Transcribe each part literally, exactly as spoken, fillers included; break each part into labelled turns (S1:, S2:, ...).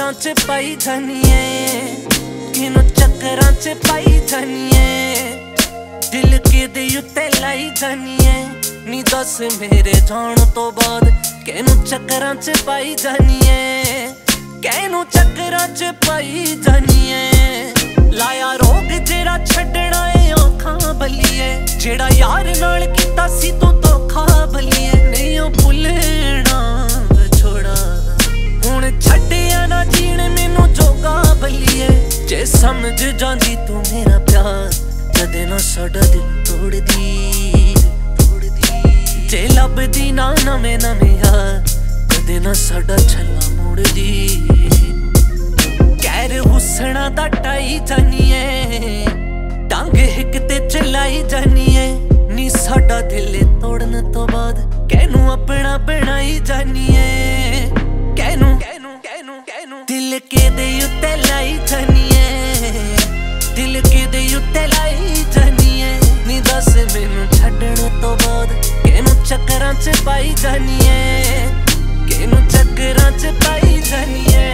S1: ਚੱਕਰਾਂ ਚ ਪਾਈ ਜਾਨੀਏ, ਕਿਨੂੰ ਚੱਕਰਾਂ ਚ ਪਾਈ ਜਾਨੀਏ, ਦਿਲ ਕਿਦੇ ਉੱਤੇ ਲਾਈ ਜਾਨੀਏ। ਨੀ ਦੱਸ ਮੇਰੇ ਜਾਣ ਤੋਂ ਬਾਅਦ ਕਿਨੂੰ ਚੱਕਰਾਂ ਚ ਪਾਈ ਜਾਨੀਏ, ਕਿਨੂੰ ਚੱਕਰਾਂ ਚ ਪਾਈ ਜਾਨੀਏ। ਲਾਇਆ ਰੋਗ ਜਿਹੜਾ ਛੱਡਣਾ ਏ ਔਖਾ ਬਲੀਏ, ਜਿਹੜਾ ਯਾਰ ਨਾਲ ਕੀਤਾ ਸੀ ਤੂੰ ਧੋਖਾ ਬਲੀਏ। ਨਹੀਂ ਉਹ ਭੁੱਲਣਾ ਵਿਛੋੜਾ, ਹੁਣ ਛੱਡਿਆ ਨਾ ਜੀਣ ਮੈਨੂੰ ਜੋਗਾ ਬਲੀਏ। ਜੇ ਸਮਝ ਜਾਂਦੀ ਤੂੰ ਮੇਰਾ ਪਿਆਰ, ਕਦੇ ਨਾ ਸਾਡਾ ਦਿਲ ਤੋੜਦੀ ਤੋੜਦੀ। ਜੇ ਲੱਭਦੀ ਨਾ ਨਵੇਂ ਨਵੇਂ ਯਾਰ, ਕਦੇ ਨਾ ਸਾਡਾ ਛੱਲਾ ਮੋੜਦੀ। ਕਹਿਰ ਹੁਸਣਾ ਦਾ ਟਾਈ ਜਾਨੀਏ, ਟੰਗ ਹਿੱਕ ਤੇ ਚਲਾਈ ਜਾਨੀਏ। ਨੀ ਸਾਡਾ ਦਿਲ ਤੋੜਨ ਤੋਂ ਬਾਅਦ ਕਹਿਨੂੰ ਆਪਣਾ ਬਣਾਈ ਜਾਨੀਏ, ਕਹਿਨੂੰ ਕਹਿਨੂੰ ਕਹਿਨੂੰ ਕਹਿਨੂੰ ਦਿਲ ਕਿਦੇ ਉੱਤੇ ਲਾਈ ਜਾਨੀਏ, ਦਿਲ ਕਿਦੇ ਉੱਤੇ ਲਾਈ ਜਾਨੀਏ। ਨੀ ਦੱਸ ਮੈਨੂੰ ਛੱਡਣ ਤੋਂ ਬਾਅਦ ਕਿਨੂੰ ਚੱਕਰਾਂ ਚ ਪਾਈ ਜਾਨੀਏ, ਕਿਨੂੰ ਚੱਕਰਾਂ ਚ ਪਾਈ ਜਾਨੀਏ।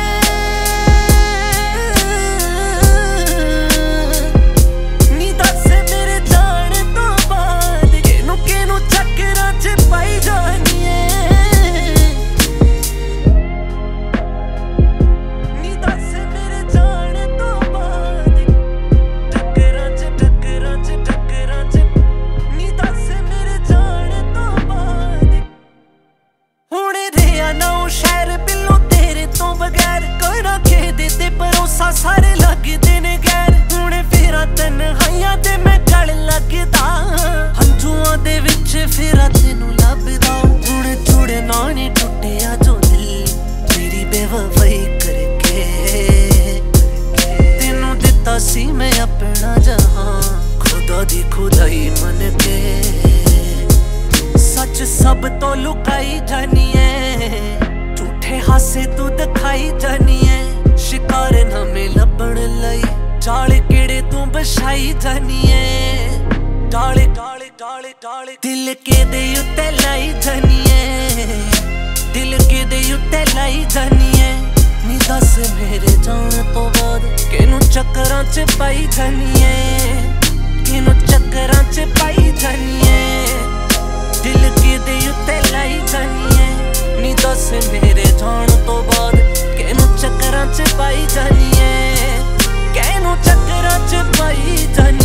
S1: ਸਾਰੇ ਲੱਗਦੇ ਨੇ ਗੈਰ, ਹੁਣ ਫੇਰਾ ਤਨਹਾਈਆਂ ਤੇ ਮੈਂ ਗਲ ਲੱਗਦਾ। ਹੰਝੂਆਂ ਦੇ ਵਿੱਚ ਫੇਰਾ ਤੈਨੂੰ ਲੱਭਦਾ, ਹੁਣ ਜੁੜਨਾ ਨੀ ਟੁੱਟਿਆ ਜੋ ਦਿਲ ਮੇਰੀ ਬੇਵਫਾਈ ਕਰਕੇ। ਤੈਨੂੰ ਦਿੱਤਾ ਸੀ ਮੈਂ ਆਪਣਾ ਜਹਾਂ, ਖੁਦਾ ਦੀ ਖੁਦਾਈ ਮੰਨ ਕੇ। ਸੱਚ ਸਭ ਤੋਂ ਲੁਕਾਈ ਜਾਨੀਏ, ਝੂਠੇ ਹਾਸੇ ਤੂੰ ਦਿਖਾਈ ਜਾਨੀਏ। ਸ਼ਿਕਾਰ ਨਵੇਂ ਲੱਭਣ ਲਈ ਜਾਲ ਕਿਹੜੇ ਤੂੰ ਵਿਛਾਈ ਜਾਨੀਏ, ਡਾਲੇ ਡਾਲੇ ਡਾਲੇ ਡਾਲੇ ਦਿਲ ਕਿਦੇ ਉੱਤੇ ਲਾਈ ਜਾਨੀਏ, ਦਿਲ ਕਿਦੇ ਉੱਤੇ ਲਾਈ ਜਾਨੀਏ। ਨੀ ਦੱਸ ਮੇਰੇ ਜਾਣ ਤੋਂ ਬਾਅਦ ਕਿਨੂੰ ਚੱਕਰਾਂ ਚ ਪਾਈ ਜਾਨੀਏ, ਕਿਨੂੰ ਚੱਕਰਾਂ ਚ ਪਾਈ ਜਾਨੀਏ। ਦਿਲ ਕਿਦੇ ਉੱਤੇ ਲਾਈ ਜਾਨੀਏ। ਨੀ ਦੱਸ ਮੇਰੇ ਜਾਣ ਤੋਂ ਬਾਅਦ ਕਿਨੂੰ ਚੱਕਰਾਂ ਚ ਪਾਈ ਜਾਨੀਏ, ਕਿਨੂੰ ਚੱਕਰਾਂ ਚ ਪਾਈ ਜਾਨੀਏ।